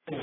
Let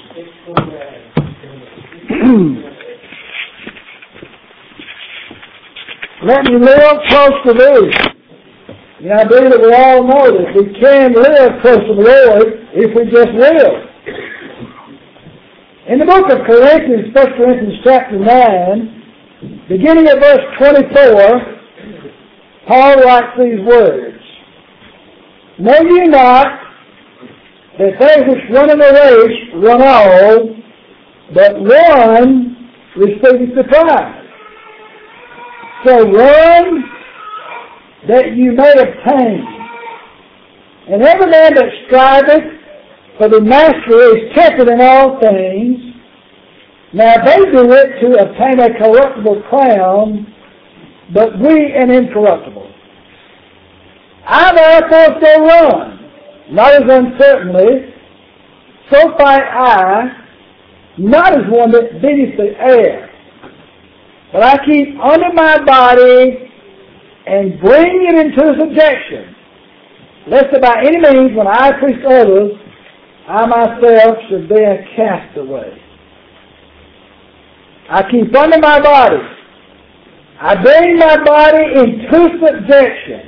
me live close to thee. And I believe that we all know that we can live close to the Lord if we just will. In the book of Corinthians, 1 Corinthians chapter 9, beginning at verse 24, Paul writes these words, "Know ye not that they which run in the race run all, but one receiveth the prize? So run that you may obtain. And every man that striveth for the mastery is tempted in all things. Now they do it to obtain a corruptible crown, but we an incorruptible. I therefore still run, not as uncertainly, so fight I, not as one that beateth the air. But I keep under my body and bring it into subjection, lest by any means, when I preach to others, I myself should be a castaway. I keep under my body. I bring my body into subjection."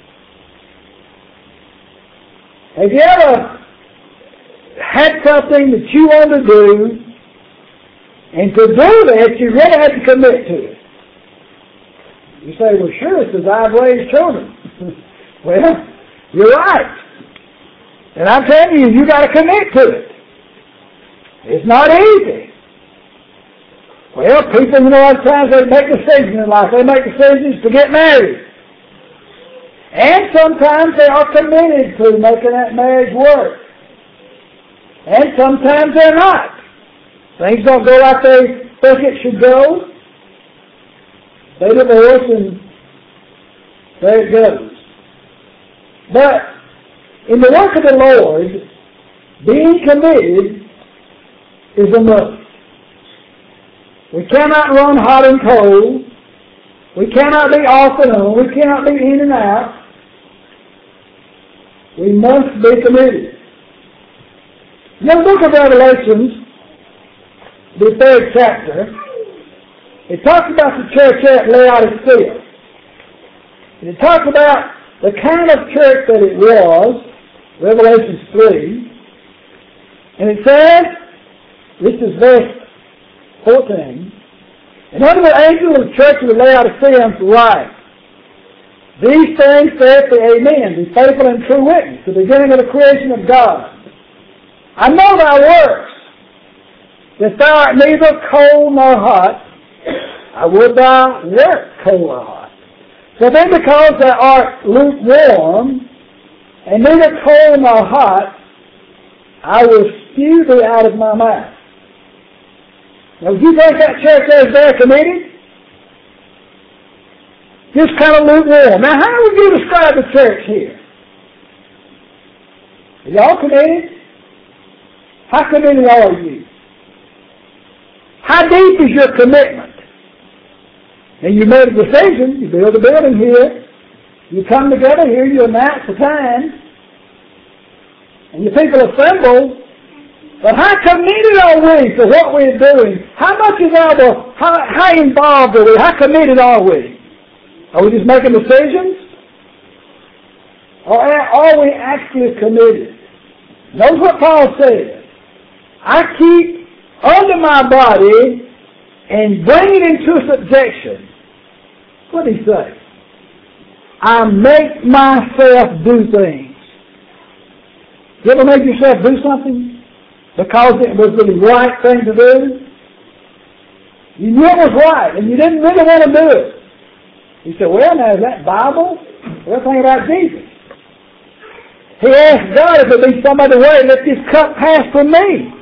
Have you ever had something that you want to do, and to do that, you really had to commit to it? You say, "Well, sure, it's because I've raised children." Well, you're right. And I'm telling you, you got to commit to it. It's not easy. Well, people, a lot of times they make decisions in life. They make decisions to get married. And sometimes they are committed to making that marriage work. And sometimes they're not. Things don't go like they think it should go. They divorce and there it goes. But in the work of the Lord, being committed is a must. We cannot run hot and cold. We cannot be off and on. We cannot be in and out. We must be committed. In the book of Revelations, the 3rd chapter, it talks about the church at Laodicea. And it talks about the kind of church that it was, Revelation 3. And it says, this is verse 14, "And unto the angel of the church of the Laodiceans write, These things saith the Amen, the faithful and true witness, the beginning of the creation of God. I know thy works, that thou art neither cold nor hot. I would thou wert cold or hot. So then because thou art lukewarm, and neither cold nor hot, I will spew thee out of my mouth." Now, do you think that church is very committed? Just kind of lukewarm. Now, how would you describe the church here? Are y'all committed? How committed are you? How deep is your commitment? And you made a decision. You build a building here. You come together here. You announce the time. And your people assemble. But how committed are we to what we're doing? How much is how involved are we? How committed are we? Are we just making decisions? Or are we actually committed? Notice what Paul says. I keep under my body and bring it into subjection. What did he say? I make myself do things. You ever make yourself do something because it was the right thing to do? You knew it was right, and you didn't really want to do it. You said, "Well, now, is that Bible? Well, think about Jesus. He asked God if there be some other way, let this cup pass from me.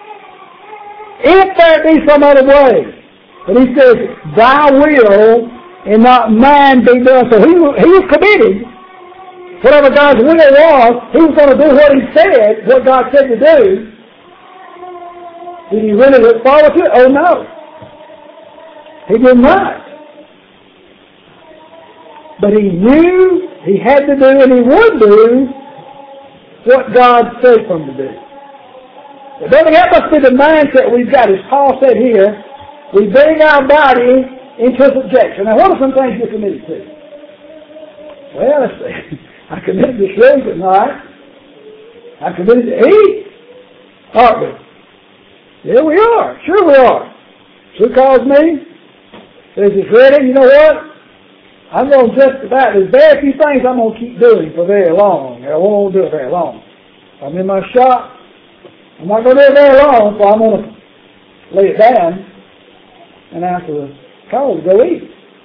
If there be some other way." But he says, "Thy will and not mine be done." So he was committed. Whatever God's will was, he was going to do what he said, what God said to do. Did he really look forward to it? Oh, no. He did not. But he knew he had to do and he would do what God said for him to do. Brother, that must be the mindset we've got. As Paul said here, we bring our body into subjection. Now, what are some things you're committed to? Well, let's see. I'm committed to sleep at night. I'm committed to eat. Aren't we? Yeah, we are. Sure we are. Sue calls me. Says it's ready. You know what? I'm going to just about, there's very few things I'm going to keep doing for very long. I won't do it very long. I'm in my shop. I'm not going to do it very long, so I'm going to lay it down and after the call go eat.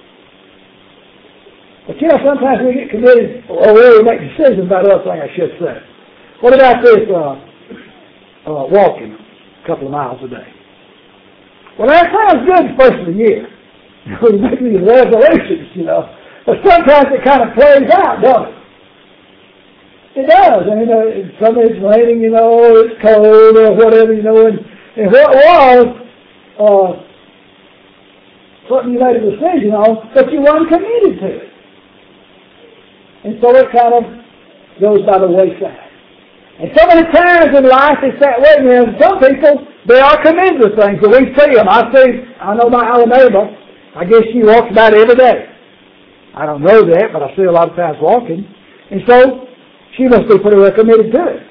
But you know, sometimes we get committed or we make decisions about other things I should say. What about this walking a couple of miles a day? Well, that sounds good the first of the year. We make these resolutions, you know. But sometimes it kind of plays out, doesn't it? It does. I mean, sometimes it's raining, you know, it's cold or whatever, you know. And what was something you made a decision on, but you weren't committed to it. And so it kind of goes by the wayside. And so many times in life it's that way. You know, some people, they are committed to things, but we see them. I know my our neighbor, I guess she walks about every day. I don't know that, but I see a lot of times walking. And so she must be pretty well committed to it.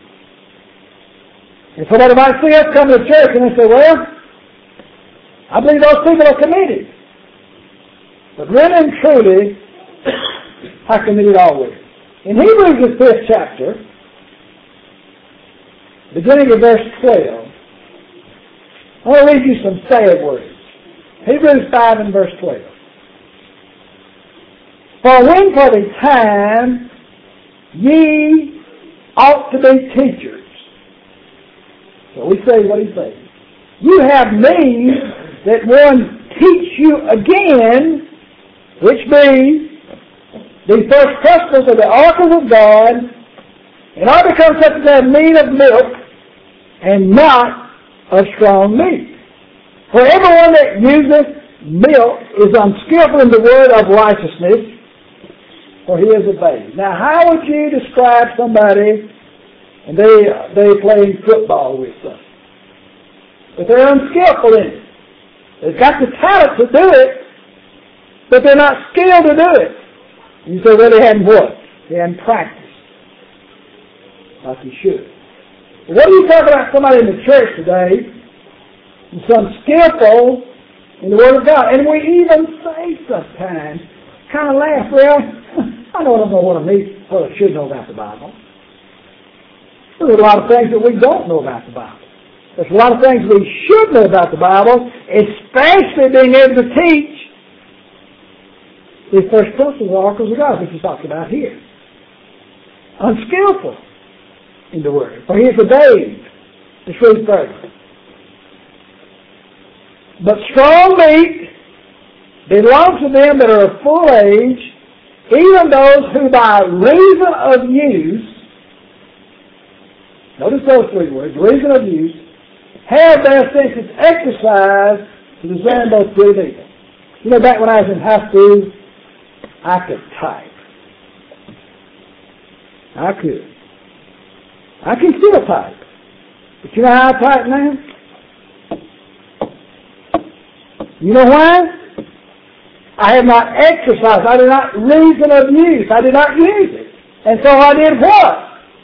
And somebody might see us come to church and they say, well, I believe those people are committed. But really and truly, how committed are we? In Hebrews, the 5th chapter, beginning of verse 12, I want to read you some sad words. Hebrews 5 and verse 12. For when for the time ye ought to be teachers. So we say what he says. You have need that one teach you again, which be the first principles of the oracles of God, and are become such as have need of milk, and not of strong meat. For everyone that useth milk is unskillful in the word of righteousness, for he is a babe. Now, how would you describe somebody, and they playing football with us, but they're unskillful in it? They've got the talent to do it, but they're not skilled to do it. And you say, well, they hadn't what? They hadn't practiced like you should. But what are you talking about somebody in the church today who's unskillful in the Word of God? And we even say sometimes, kind of laugh, well, I don't know what I should know about the Bible. There's a lot of things that we don't know about the Bible. There's a lot of things we should know about the Bible, especially being able to teach the first principles of the oracles of God, which he's talking about here. Unskillful in the Word. For he is a babe. It's really further. But strong meat belongs to them that are of full age, even those who by reason of use, notice those three words, reason of use, have their senses exercised to discern both good and evil. You know, back when I was in high school, I could type. I could. I can still type. But you know how I type now? You know why? I have not exercised. I did not reason of use. I did not use it. And so I did what?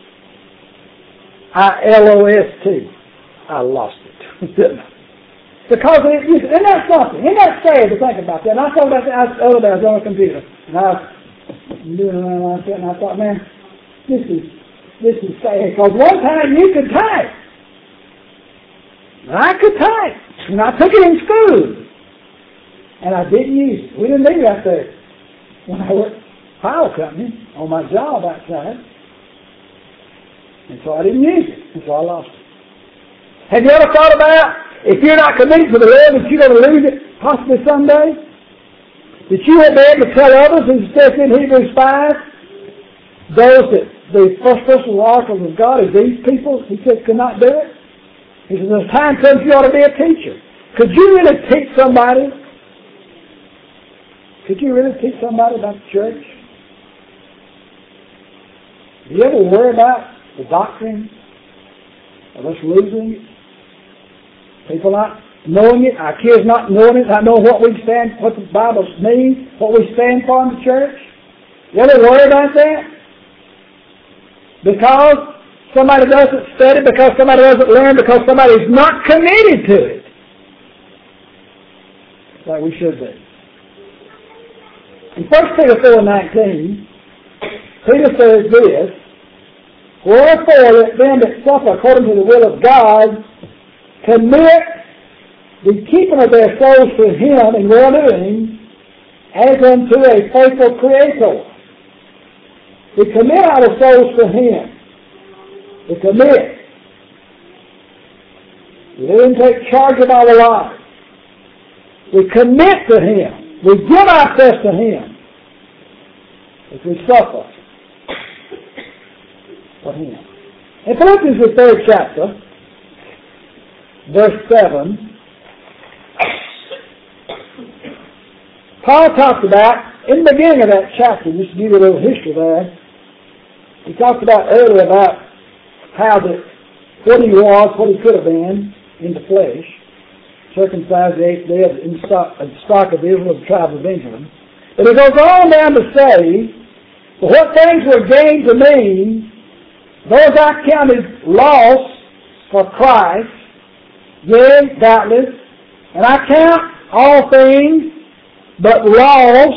I lost. I lost it. Didn't I? Because isn't that something? Isn't that sad to think about that? And I thought about that the other day. I was on a computer. And I was doing around like that. And I thought, man, this is sad. Because one time you could type. And I could type. And I took it in school. And I didn't use it. We didn't need it out there. When I worked at Power Company on my job outside. And so I didn't use it. And so I lost it. Have you ever thought about, if you're not committed to the Lord, that you're going to lose it possibly someday? That you will be able to tell others, as it says in Hebrews 5, those that the first principles of the oracles of God is these people, he says, could not do it. He says, there's time comes you ought to be a teacher. Could you really teach somebody? Could you really teach somebody about the church? Do you ever worry about the doctrine of us losing it. People not knowing it, our kids not knowing it, not knowing what we stand, what the Bible means, what we stand for in the church. You ever worry about that? Because somebody doesn't study, because somebody doesn't learn, because somebody's not committed to it. Like we should be. In 1 Peter 4:19, Peter says this, wherefore let them that suffer according to the will of God commit the keeping of their souls to Him in well-doing as unto a faithful Creator. We commit our souls to Him. We commit. We let Him take charge of our lives. We commit to Him. We give ourselves to Him. If we suffer for Him. In Philippians the 3rd chapter, verse 7, Paul talked about, in the beginning of that chapter, just to give you a little history there, he talked about earlier about how that what he was, what he could have been in the flesh, circumcised the 8th day of the stock of Israel, of the tribe of Benjamin. But he goes on down to say, but what things were gained to me, those I counted loss for Christ, yea, doubtless, and I count all things but loss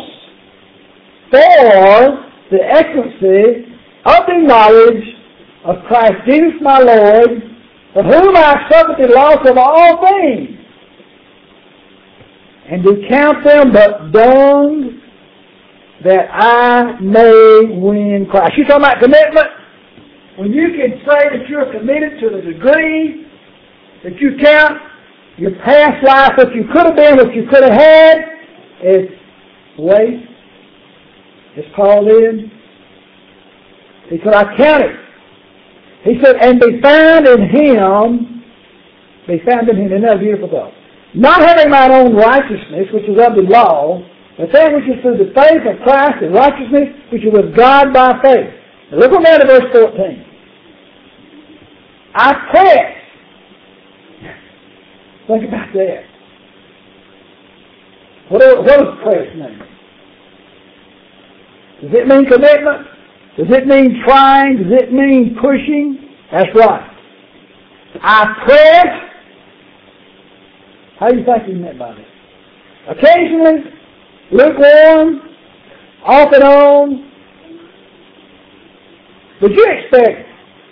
for the excellency of the knowledge of Christ Jesus my Lord, of whom I have suffered the loss of all things, and do count them but dung, that I may win Christ. You talking about commitment? When you can say that you're committed to the degree that you count your past life, what you could have been, what you could have had, is waste, as Paul did. He said, I count it. He said, and be found in Him, isn't that a beautiful thought? Not having mine own righteousness, which is of the law, but that which is through the faith of Christ, and righteousness, which is of God by faith. Now look on down to verse 14. I press. Think about that. What does press mean? Does it mean commitment? Does it mean trying? Does it mean pushing? That's right. I press. How do you think he meant by that? Occasionally, lukewarm, off and on. Would you expect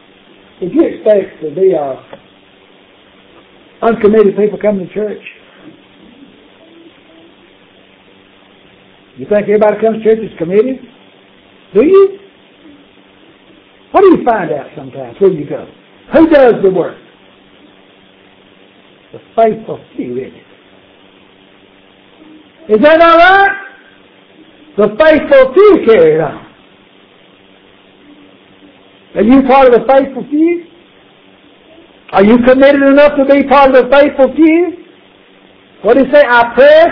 to be uncommitted people coming to church? You think everybody comes to church is committed? Do you? What do you find out sometimes where you go? Who does the work? The faithful few, isn't it? Is that all right? The faithful few carry it on. Are you part of the faithful few? Are you committed enough to be part of the faithful few? What did he say? I press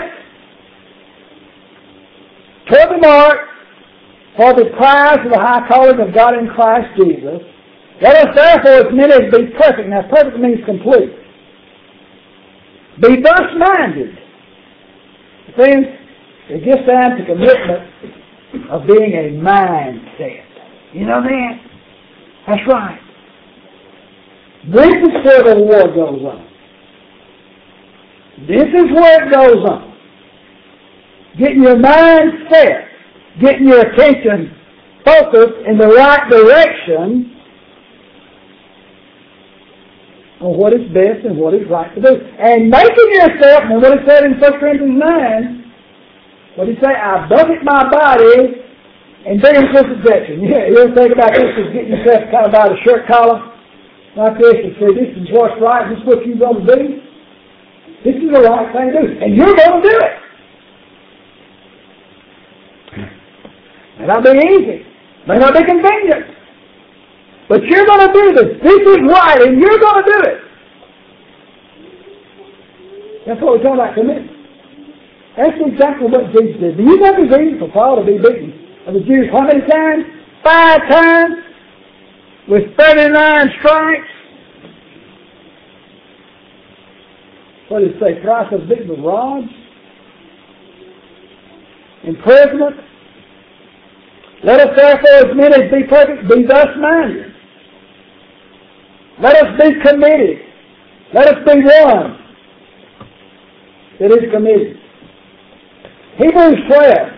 toward the mark for the prize of the high calling of God in Christ Jesus. Let us therefore as many as be perfect. Now perfect means complete. Be thus minded. Friends, it gets down to commitment of being a mindset. You know that? That's right. This is where the war goes on. This is where it goes on. Getting your mind set, getting your attention focused in the right direction on what is best and what is right to do. And making yourself, and what it said in 1 Corinthians 9, what did he say? I buffet my body and bring him to subjection. Yeah, you ever think about this as getting yourself kind of by the shirt collar? Like this, and say, this is what's right, this is what you're going to do. This is the right thing to do. And you're going to do it. May not be easy. May not be convenient. But you're going to do this. This is right, and you're going to do it. That's what we're talking about commitment. That's exactly what Jesus did. Do you think it was easy for Paul to be beaten of the Jews how many times? 5 times? With 39 stripes? what did it say? Thrice as big with rods? Imprisonment? Let us therefore, as many as be perfect, be thus minded. Let us be committed. Let us be one that is committed. Hebrews 12.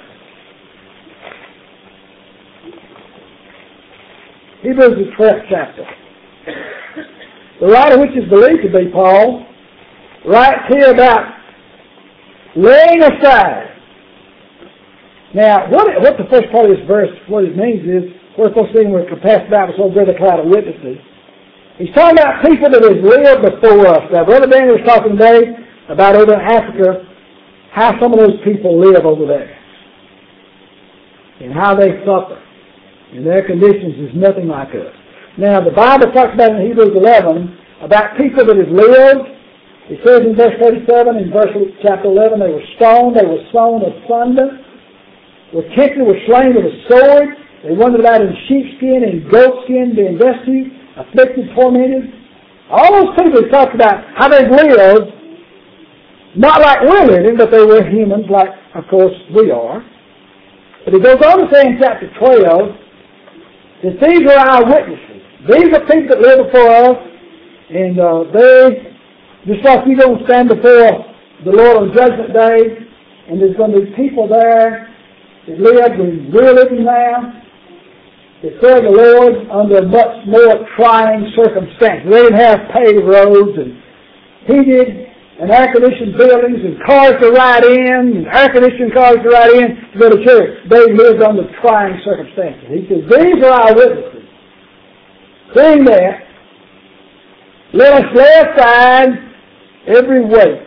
Hebrews the 12th chapter. The writer, which is believed to be Paul, writes here about laying aside. Now, what the first part of this verse, what it means is, we're supposed to see when we compass the Bible, so we're a cloud of witnesses. He's talking about people that have lived before us. Now, Brother Daniel was talking today about over in Africa, how some of those people live over there. And how they suffer. And their conditions is nothing like us. Now, the Bible talks about in Hebrews 11, about people that have lived. It says in verse 37, in chapter 11, they were stoned, they were sown asunder, were tempted, were slain with a sword. They wandered about in sheepskin and goatskin, being destitute, afflicted, tormented. All those people talk about how they've lived, not like we're living, but they were humans like, of course, we are. But it goes on to say in chapter 12 that these are our witnesses. These are people that live before us, and they, just like you're going to stand before the Lord on Judgment Day, and there's going to be people there that lived when we're living now, that served the Lord under much more trying circumstances. They didn't have paved roads and heated and air-conditioned buildings and cars to ride in and air-conditioned cars to ride in to go to church. They lived under trying circumstances. He says, these are our witnesses. Seeing that, let us lay aside every weight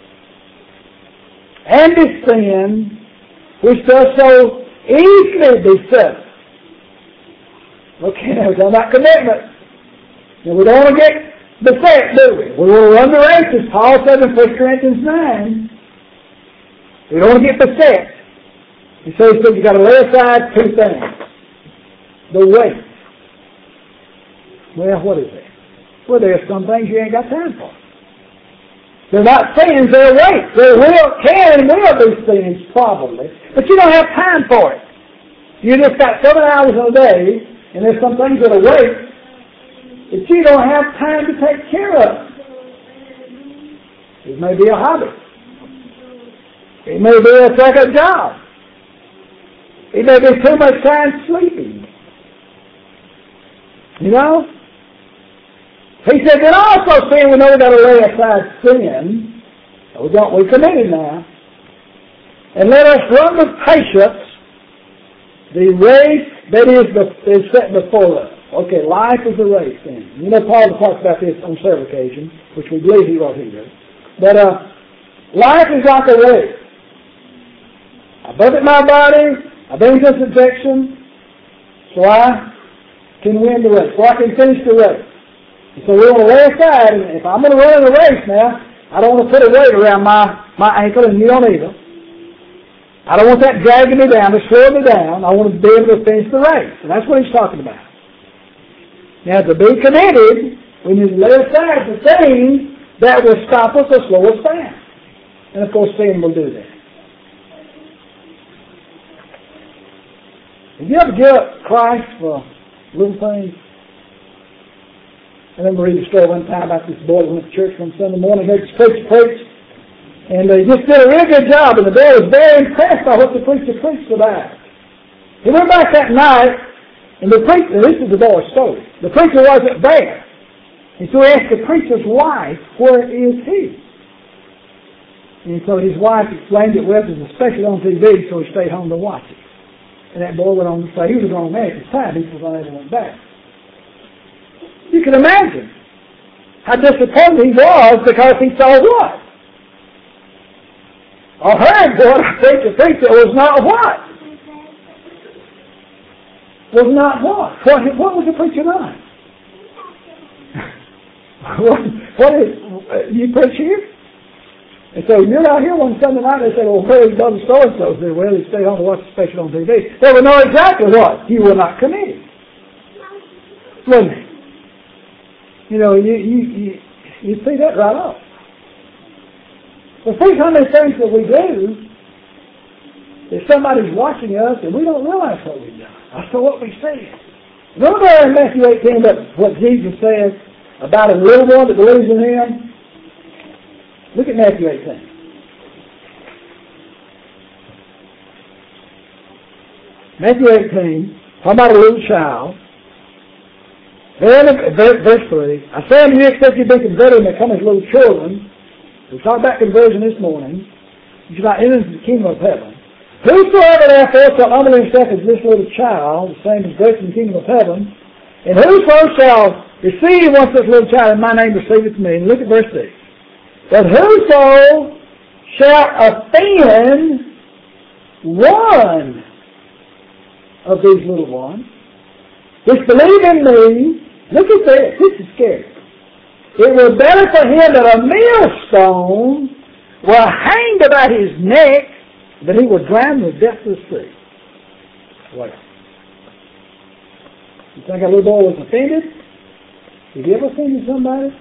and the sin which does so easily beset us. Okay, now we're talking about commitment. And we don't want to get beset, do we? We want to run the race, as Paul said in 1 Corinthians 9. We don't want to get beset. He says you've got to lay aside two things. The weight. Well, what is that? Well, there's some things you ain't got time for. They're not sins, they're weights. They can and will be sins, probably. But you don't have time for it. You just got 7 hours in a day, and there's some things that are weights that you don't have time to take care of. It may be a hobby. It may be a second job. It may be too much time sleeping. You know? He said, then also sin, we know we've got to lay aside sin. We committed now. And let us run with patience the race that is set before us. Okay, life is a race then. You know, Paul talks about this on several occasions, which we believe he wrote here. But life is like a race. I buffet my body, I bring this injection, so I can win the race, so I can finish the race. And so we want to lay aside, and if I'm going to run in a race now, I don't want to put a weight around my ankle, and you don't either. I don't want that dragging me down, to slow me down. I want to be able to finish the race. And that's what he's talking about. Now, to be committed, we need to lay aside the things that will stop us or slow us down. And of course, sin will do that. Have you ever give up Christ for little things? I remember reading a story one time about this boy who went to church one Sunday morning, heard the preacher preach, and he just did a real good job, and the boy was very impressed by what the preacher preached about. He went back that night, and the preacher, this is the boy's story, the preacher wasn't there. And so he asked the preacher's wife, where is he? And so his wife explained it well, it was especially on TV, so he stayed home to watch it. And that boy went on to say he was a grown man at the time, he was unable to went back. You can imagine how disappointed he was because he saw what? I heard what a preacher was not what? Was not what? What was the preacher on? What is, you preach here? And so you're out here one Sunday night, they say, well, where is Brother so-and-so? They say, well, he stayed home to watch the special on TV. They would know exactly what? You were not committed. Wouldn't they? You know, you see that right off. Well, see how many things that we do that somebody's watching us and we don't realize what we've done. That's what we say. Remember in Matthew 18 what Jesus says about a little one that believes in Him? Look at Matthew 18. Matthew 18, talking about a little child. Verse 3, I say unto you, except you be converted and become as little children. We talked about conversion this morning. You shall not enter into the kingdom of heaven. Whosoever therefore shall humble himself as this little child, the same is great in the kingdom of heaven. And whoso shall receive one such little child in my name, receiveth me. And look at verse 6. But whoso shall offend one of these little ones, which believe in me, look at this, this is scary. It were better for him that a millstone were hanged about his neck than he were drowned in the depths of the sea. Well, you think a little boy was offended? Did he ever offend somebody?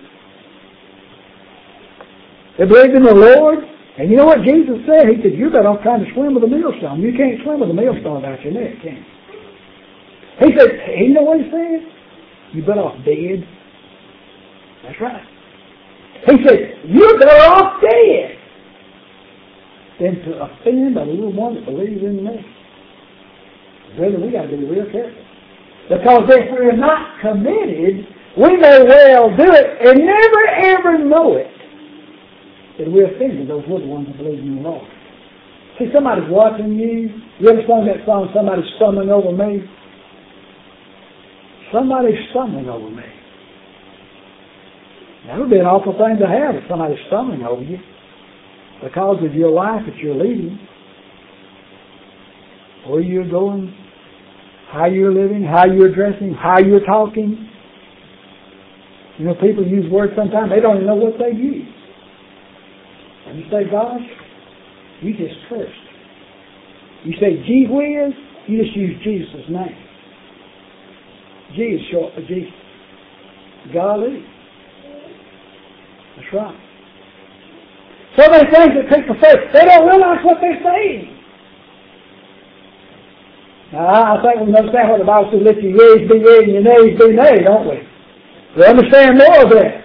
They believed in the Lord. And you know what Jesus said? He said, you better off trying to swim with a millstone. You can't swim with a millstone about your neck, can you? He said, you know what he said? You better off dead. That's right. He said, you're better off dead than to offend a little one that believes in me. Brother, we got to be real careful. Because if we're not committed, we may well do it and never ever know it. That we're offending those little ones that believe in the Lord. See, somebody's watching you. You ever sung that song, Somebody's Stumbling Over Me? Somebody's stumbling over me. That would be an awful thing to have if somebody's stumbling over you because of your life that you're leading, where you're going, how you're living, how you're dressing, how you're talking. You know, people use words sometimes, they don't even know what they use. And you say, gosh, you just cursed. You say, gee whiz, you just use Jesus' name. G is short for Jesus. Golly. That's right. So many things that people say, they don't realize what they're saying. Now, I think we understand what the Bible says, let your yeas be yea and your nays be nay, don't we? We understand more of that.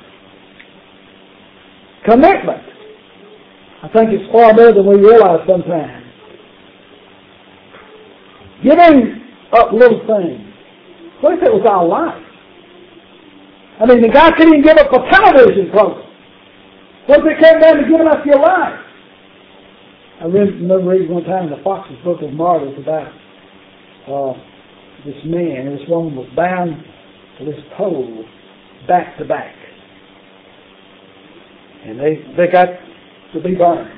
Commitment. I think it's far more than we realize sometimes. Giving up little things. What if it was our life? I mean, the guy couldn't even give up a television program. What if it came down to giving up your life? I remember reading one time in the Fox's Book of Martyrs about this man and this woman was bound to this pole back to back. And they got to be burned.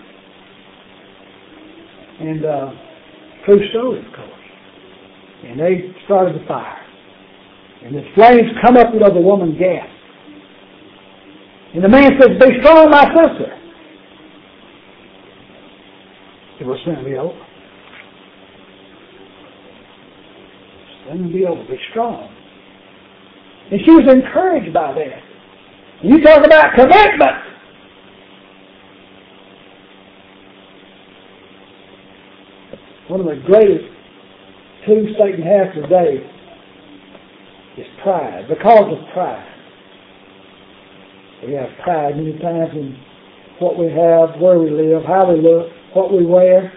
And true story, of course. And they started the fire. And the flames come up above the woman's gas. And the man says, be strong, my sister. It will soon be over. Soon be over. Be strong. And she was encouraged by that. And you talk about commitment. One of the greatest tools Satan has today is pride, because of pride. We have pride many times in what we have, where we live, how we look, what we wear.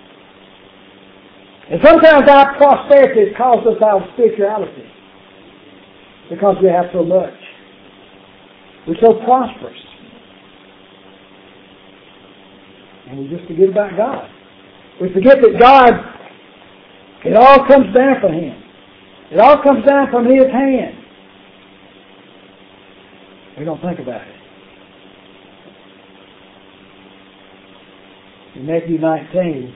And sometimes our prosperity has caused us our spirituality because we have so much. We're so prosperous. And we just forget about God. We forget that God, it all comes down from Him. It all comes down from His hand. We don't think about it. In Matthew 19,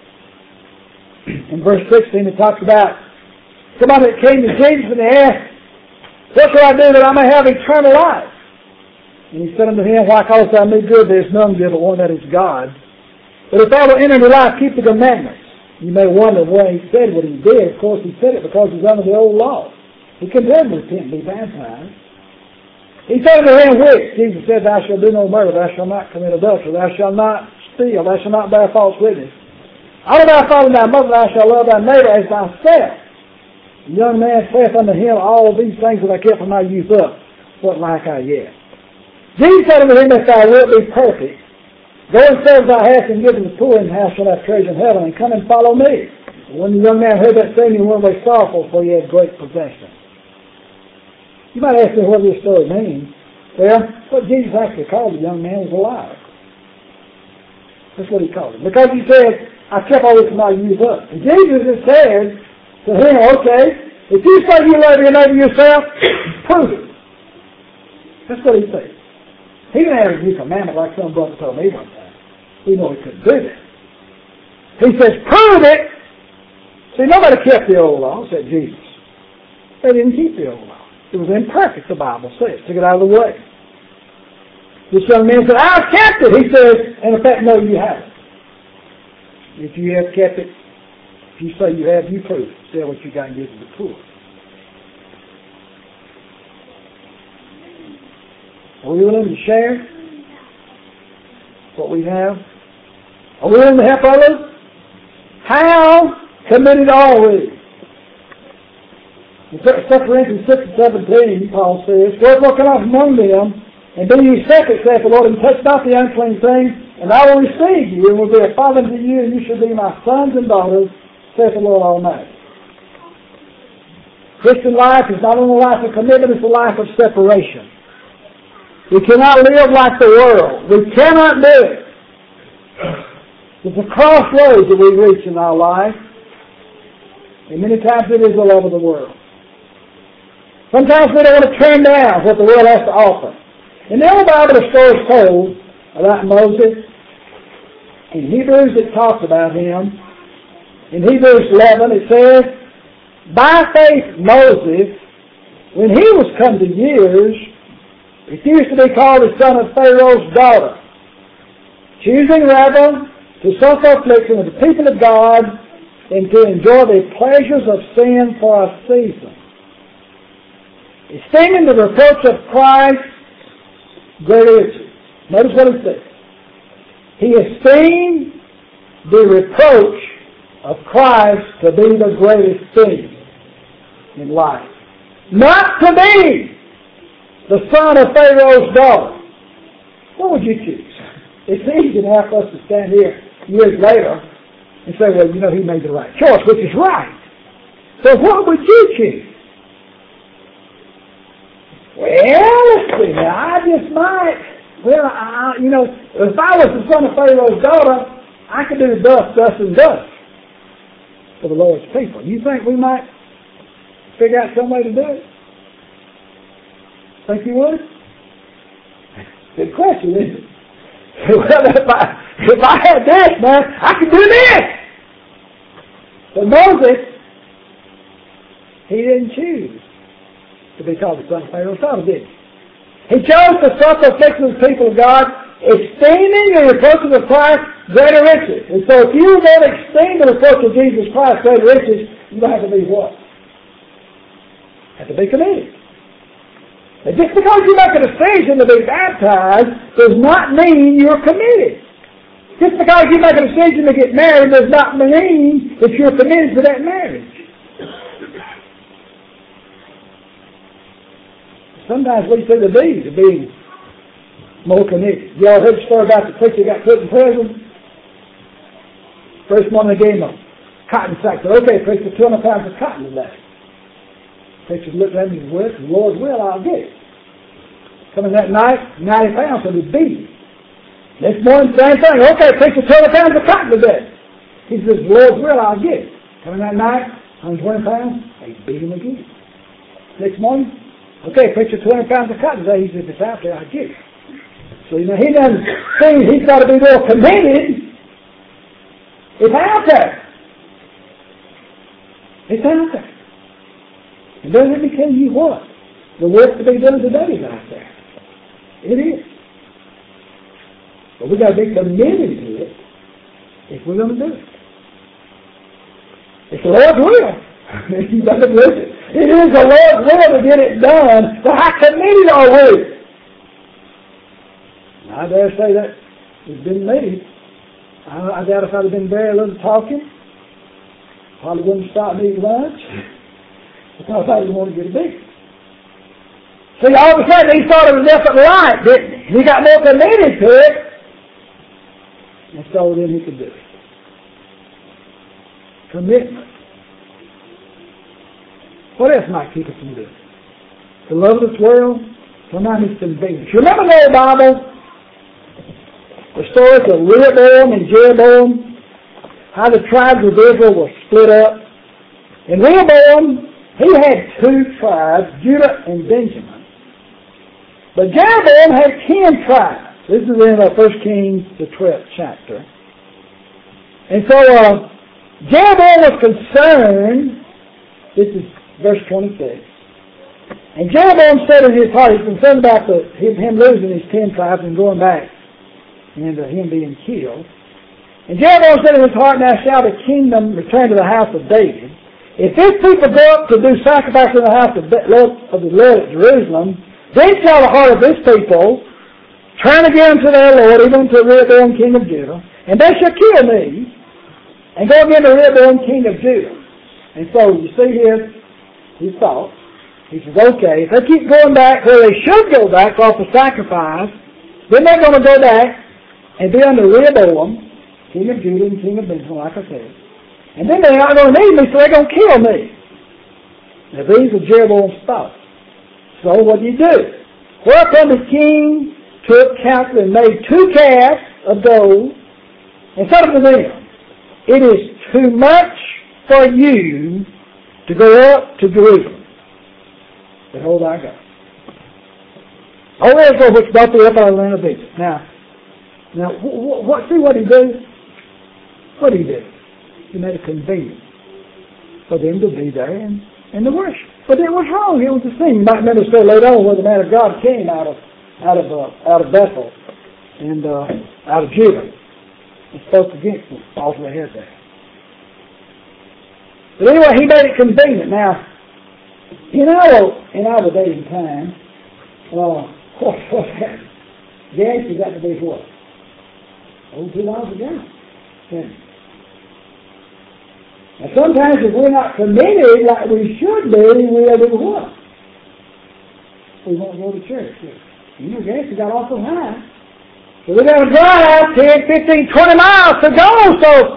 in verse 16, it talks about somebody that came to Jesus and they asked, what shall I do that I may have eternal life? And He said unto him, why callest thou me good? There is none good but one, that is God. But if thou wilt enter into life, keep the commandments. You may wonder why He said what He did. Of course, He said it because He's under the old law. He condemned repent and be baptized. He said to him, which? Jesus said, thou shalt do no murder, thou shalt not commit adultery, thou shalt not steal, thou shalt not bear false witness. Honor thy father and thy mother, thou shalt love thy neighbor as thyself. The young man saith unto him, all these things that I kept from my youth up, what lack I yet? Jesus said unto him, if thou wilt be perfect, go and sell thou hast and give to the poor, and thou shalt have treasure in heaven, and come and follow me. When the young man heard that saying, he went away sorrowful, for he had great possession. You might ask me what this story means. Well, what Jesus actually called the young man was a liar. That's what he called him. Because he said, I kept all this from my youth up. And Jesus has said to him, okay, if you say you love your neighbor yourself, prove it. That's what he said. He didn't have a new commandment like some brother told me one time. We know he couldn't do that. He says, prove it. See, nobody kept the old law, said Jesus. They didn't keep the old law. It was imperfect, the Bible says. Took it out of the way. This young man said, I've kept it. He says, and in fact, no, you haven't. If you have kept it, if you say you have, you prove it. Sell what you got and give to the poor. Are we willing to share what we have? Are we willing to help others? How committed are we? In 2 Corinthians 6 and 17, Paul says, wherefore come out among them, and be ye separate, saith the Lord, and touch not the unclean thing, and I will receive you, and will be a father to you, and you shall be my sons and daughters, saith the Lord Almighty. Christian life is not only a life of commitment, it's a life of separation. We cannot live like the world. We cannot do it. It's a crossroads that we reach in our life, and many times it is the love of the world. Sometimes we don't want to turn down what the world has to offer. In the old Bible, the story is told about Moses. In Hebrews, it talks about him. In Hebrews 11, it says, by faith Moses, when he was come to years, refused to be called the son of Pharaoh's daughter, choosing rather to suffer affliction with the people of God than to enjoy the pleasures of sin for a season. Esteeming the reproach of Christ great riches. Notice what it says. He esteemed the reproach of Christ to be the greatest thing in life. Not to be the son of Pharaoh's daughter. What would you choose? It's easy enough for us to stand here years later and say, well, you know, he made the right choice, which is right. So what would you choose? Well, let's see now, I just might. Well, if I was the son of Pharaoh's daughter, I could do thus, thus, and thus for the Lord's people. You think we might figure out some way to do it? Think you would? Good question, isn't it? Well, if I had this, man, I could do this. But Moses, he didn't choose to be called the son of Pharaoh's daughter, did he? He chose to suffer affliction of the people of God, esteeming the reproaches of Christ greater riches. And so if you don't esteem the reproach of Jesus Christ greater riches, you have to be what? Have to be committed. And just because you make a decision to be baptized does not mean you're committed. Just because you make a decision to get married does not mean that you're committed to that marriage. Sometimes we see the need to be more committed. You all heard the story about the preacher got put in prison? First morning they gave him a cotton sack. Said, okay, preacher, 200 pounds of cotton today. Preacher looked at him and said, the Lord's will, I'll get it. Coming that night, 90 pounds, so he beat him. Next morning, same thing. Okay, preacher, 200 pounds of cotton today. He says, the Lord's will, I'll get it. Coming that night, 120 pounds, they beat him again. Next morning, okay, preacher, 200 pounds of cotton today. He says, if it's out there, I'll get it. So, he doesn't think he's got to be more committed. It's out there. It's out there. And then let me tell you what. The work to be done today is out there. It is. But we've got to be committed to it if we're going to do it. It's the Lord's will. You better listen. It is the Lord's will to get it done. But how committed are we? And I dare say that it's been me. I doubt if I'd have been very little talking, probably wouldn't stop me at lunch because I didn't want to get a beat. See, all of a sudden he thought it was a different light, didn't he? He got more committed to it, and so then he could do it. Commitment. What else might keep us from doing it? The love of this world, sometimes it's convenience. You remember in the Bible, the stories of Rehoboam and Jeroboam, how the tribes of Israel were split up. In Rehoboam, he had two tribes, Judah and Benjamin. But Jeroboam had 10 tribes. This is in 1 Kings, the 12th chapter. And so Jeroboam was concerned, this is verse 26, and Jeroboam said in his heart, he's concerned about him losing his 10 tribes and going back, and him being killed. And Jeroboam said in his heart, now shall the kingdom return to the house of David. If this people go up to do sacrifice in the house of the Lord at Jerusalem, then shall the heart of this people turn again to their Lord, even to Rehoboam king of Judah, and they shall kill me, and go again to Rehoboam king of Judah. And so you see here his thoughts. He says, okay, if they keep going back where they should go back off the sacrifice, then they're going to go back and be under Rehoboam, king of Judah and king of Benjamin, like I said. And then they're not going to need me, so they're going to kill me. Now these are Jeroboam's thoughts. So what do you do? Whereupon the king took counsel and made 2 calves of gold and said unto them, it is too much for you to go up to Jerusalem. Behold, I go. O Israel, which brought thee up out of the land of Egypt. Now, see what he did? What did he do? He made it convenient for them to be there and to worship. But it was wrong. It was a sin. You might remember so later on where the man of God came out of Bethel and out of Judah and spoke against them off the head there. But anyway, he made it convenient. Now, in our day and time, what happened? Gas has got to be what? $2 a gallon. Now sometimes if we're not committed like we should be, we'll do what? We won't go to church. You know, gas has got awful high. So we're going to drive 10, 15, 20 miles to go, so.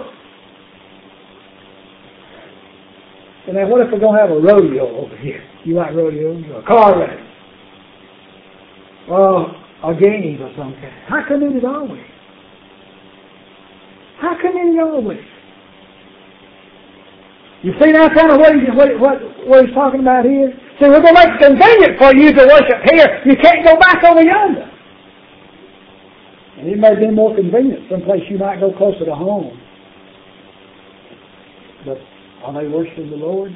And then what if we're going to have a rodeo over here? You like rodeos? Or a car race? Or a games or something. How committed are we? How committed are we? You see now kind of what he's talking about here? See, we're going to make it convenient for you to worship here. You can't go back over yonder. And it may be more convenient someplace you might go closer to home. But are they worshiping the Lord?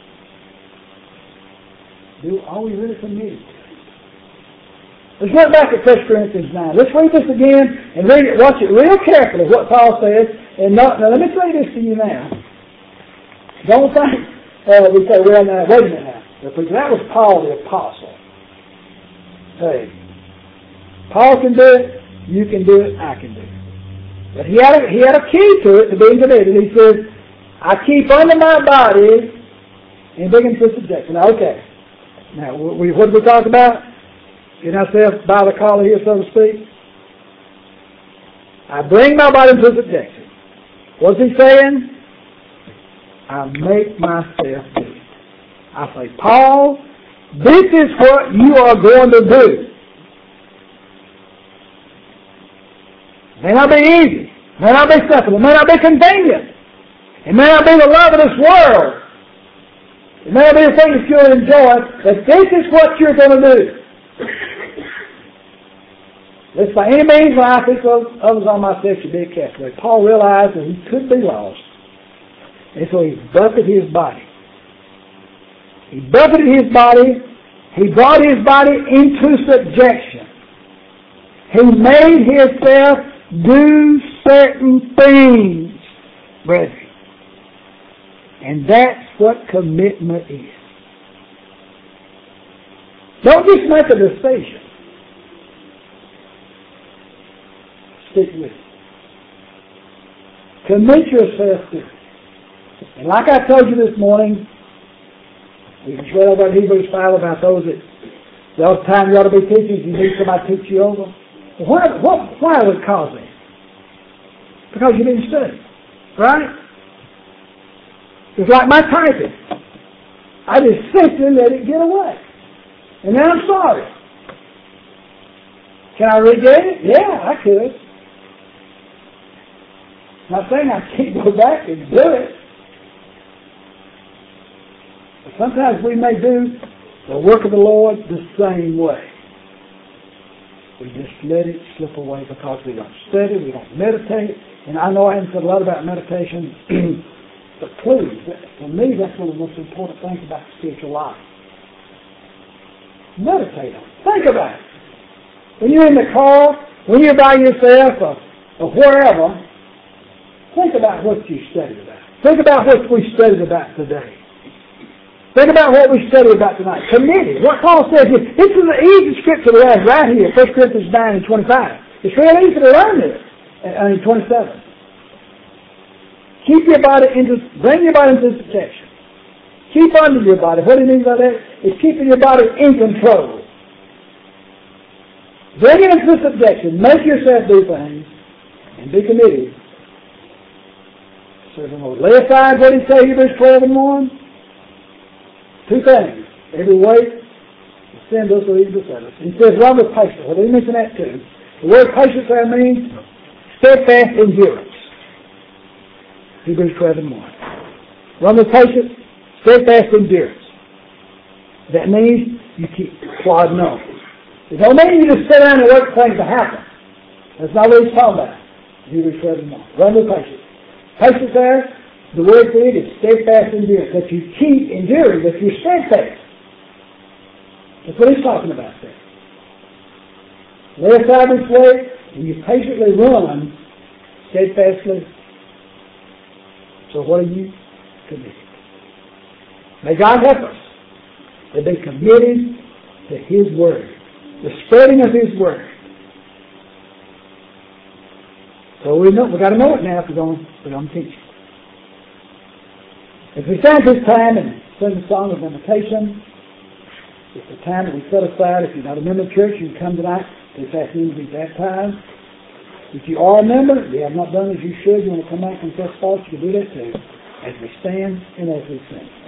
Are we really committed? Let's look back at 1 Corinthians 9. Let's read this again and read it. Watch it real carefully, what Paul says. And now let me say this to you now. Don't think we say, well, now, wait a minute now. Because that was Paul the Apostle. Hey, Paul can do it, you can do it, I can do it. But he had a key to it, to being committed. He says, I keep under my body and bring into subjection. Now, okay. Now, what did we talk about? Get ourselves by the collar here, so to speak. I bring my body into subjection. What's he saying? I make myself do it. I say, Paul, this is what you are going to do. It may not be easy. It may not be simple. It may not be convenient. It may not be the love of this world. It may not be the thing that you'll enjoy, but this is what you're going to do. Lest by any means when I think of others on myself should be a castaway. Paul realized that he could be lost. And so he buffeted his body. He buffeted his body. He brought his body into subjection. He made himself do certain things, brethren. And that's what commitment is. Don't just make a decision. stick with it. Commit yourself to it. And like I told you this morning, we just read over in Hebrews 5 about those that the other time you ought to be teaching, you need somebody to teach you over. Why would it cause that? Because you didn't study. Right? It's like my typing. I just simply let it get away. And now I'm sorry. Can I regain it? Yeah, I could. Not saying I can't go back and do it. But sometimes we may do the work of the Lord the same way. We just let it slip away because we don't study, we don't meditate. And I know I haven't said a lot about meditation, but please, for me, that's one of the most important things about spiritual life. Meditate on it. Think about it. When you're in the car, when you're by yourself, or wherever, think about what you studied about. Think about what we studied about today. Think about what we studied about tonight. Commit it. What Paul says here, this is the easy scripture to learn right here, 1 Corinthians 9 and 25. It's real easy to learn this. In 27. Bring your body into subjection. Keep under your body. What he means by that is keeping your body in control. Bring it into subjection. Make yourself do things. And be committed. Serve the Lord. Lay aside what he says, Hebrews 12 and 1. Two things. Every weight, the sin does so easy beset us. He says, run with patience. Well, he mentioned that too. The word patience there means steadfast endurance. Hebrews 12 and 1. Run with patience, steadfast endurance. That means you keep plodding on. It don't mean you just sit down and wait for things to happen. That's not what he's talking about. Hebrews 12 and 1. Run with patience. Patience there, the word for it is steadfast endurance. That you keep enduring, that you're steadfast. That's what he's talking about there. Lay aside this weight, and you patiently run steadfastly. So what are you committed? May God help us to be committed to His Word, the spreading of His Word. So we've got to know it now if we're going to teach it. As we stand this time and sing the song of invitation, it's the time that we set aside. If you're not a member of the church, you can come tonight. This afternoon to be baptized. If you are a member, you have not done as you should, you want to come back and confess faults, you can do that too, as we stand and as we sing.